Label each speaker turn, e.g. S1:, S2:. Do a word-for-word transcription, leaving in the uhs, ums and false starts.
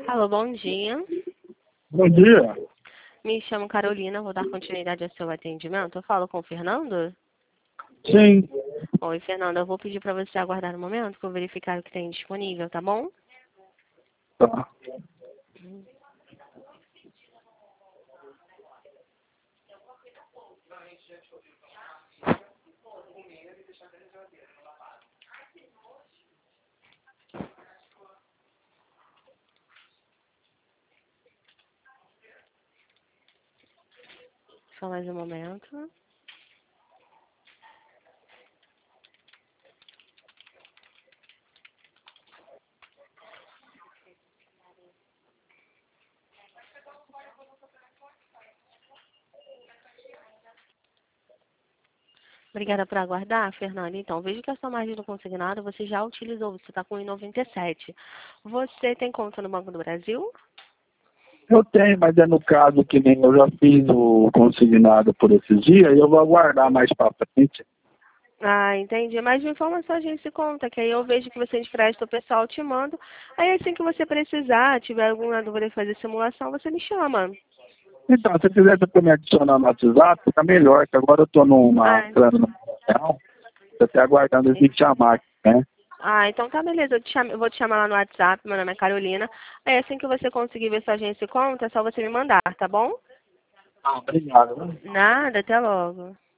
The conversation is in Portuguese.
S1: Alô, bom dia.
S2: Bom dia.
S1: Me chamo Carolina, vou dar continuidade ao seu atendimento. Eu falo com o Fernando?
S2: Sim.
S1: Oi, Fernando, eu vou pedir para você aguardar um momento para eu verificar o que tem disponível, tá bom?
S2: Tá.
S1: Só mais um momento. Obrigada por aguardar, Fernando. Então, veja que a sua margem do consignado você já utilizou, você está com um e noventa e sete. Você tem conta no Banco do Brasil?
S2: Eu tenho, mas é no caso que nem eu já fiz o consignado por esses dias e eu vou aguardar mais para frente.
S1: Ah, entendi. Mas me informa sua agência e conta, que aí eu vejo que você empresta o pessoal, te mando. Aí assim que você precisar, tiver alguma dúvida de fazer simulação, você me chama.
S2: Então, se quiser depois me adicionar no WhatsApp, fica melhor, que agora eu estou numa
S1: Ah,
S2: entrando numa reunião, estou até aguardando eles me chamar aqui, né?
S1: ah, então tá beleza. Eu, te chamo, eu vou te chamar lá no WhatsApp, meu nome é Carolina. Aí assim que você conseguir ver sua agência e conta, é só você me mandar, tá bom?
S2: Ah, obrigado. Né?
S1: Nada, até logo.